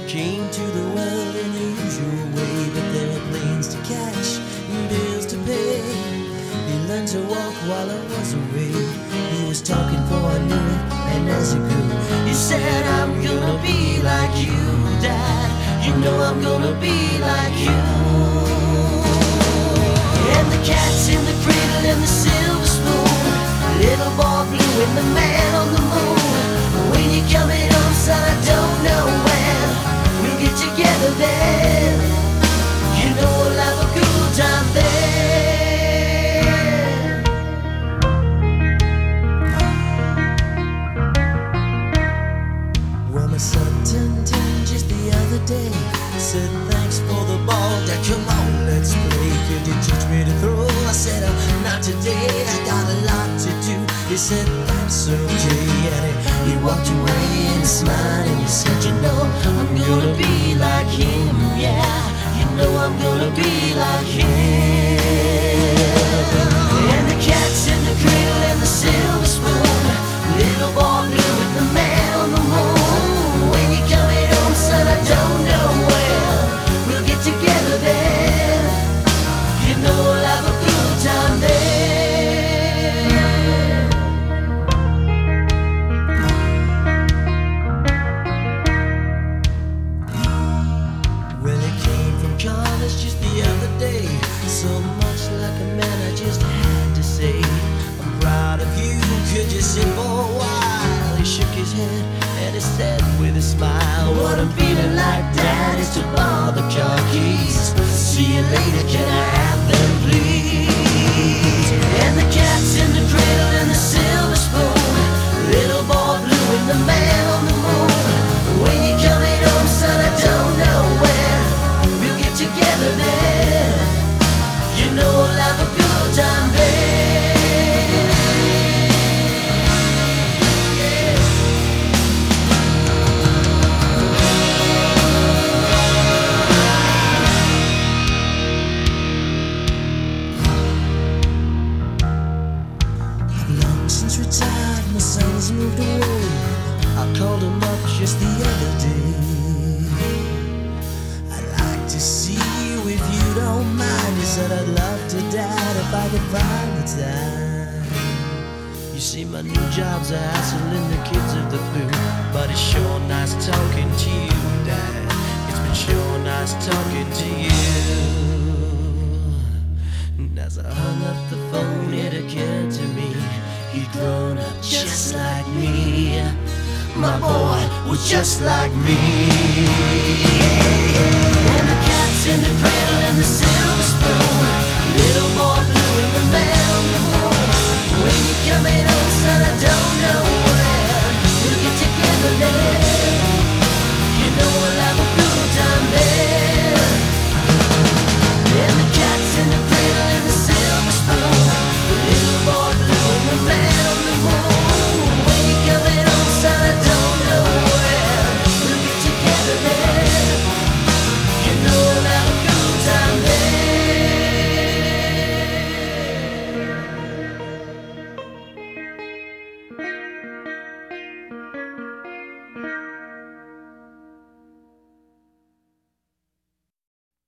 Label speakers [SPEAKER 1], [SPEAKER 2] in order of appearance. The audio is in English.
[SPEAKER 1] came to the world in the usual way, but there were planes to catch and bills to pay. He learned to walk while I was away. He was talking for I knew it, and as he grew, he said, I'm gonna be like you, Dad. You know I'm gonna be like you. And the cat's in the cradle and the silver spoon, little boy blue and the man on the moon. When you're coming home, son, I don't know when we'll get together then. You know we'll have a good time then. Well, my son turned 10 just the other day. Said thanks for the ball, Dad, come on, let's play. Could you teach me to throw? I said, not today, I got a lot to do. He said, that's okay, and he walked away and smiled and he said, you know, I'm gonna be like him, yeah. You know I'm gonna be like him. And the cat's in the cradle and the silver spoon, little boy blue and the man on the moon. When you're coming home, son, I don't know when we'll get together then. You know we'll have a good time then. Well, he came from college just the other day. So much like a man, I just had to say, I'm proud of you, could you sit for a while? He shook his head and he said with a smile, what I'm feeling like, Dad, is to borrow the car keys. See you later, can I have them, please? And the cat's in the cradle and the silver spoon, little boy blue and the man on the moon. When you're coming home, son, I don't know when we'll get together then. You know we'll have a good time then. Since retired, my son's moved away. I called him up just the other day. I'd like to see you if you don't mind. He said, I'd love to, Dad, if I could find the time. You see, my new job's a hassle and the kids are the blue, but it's sure nice talking to you, Dad. It's been sure nice talking to you. And as I hung up the phone, it occurred to me, he'd grown up just like me. My boy was just like me. And the cat's in the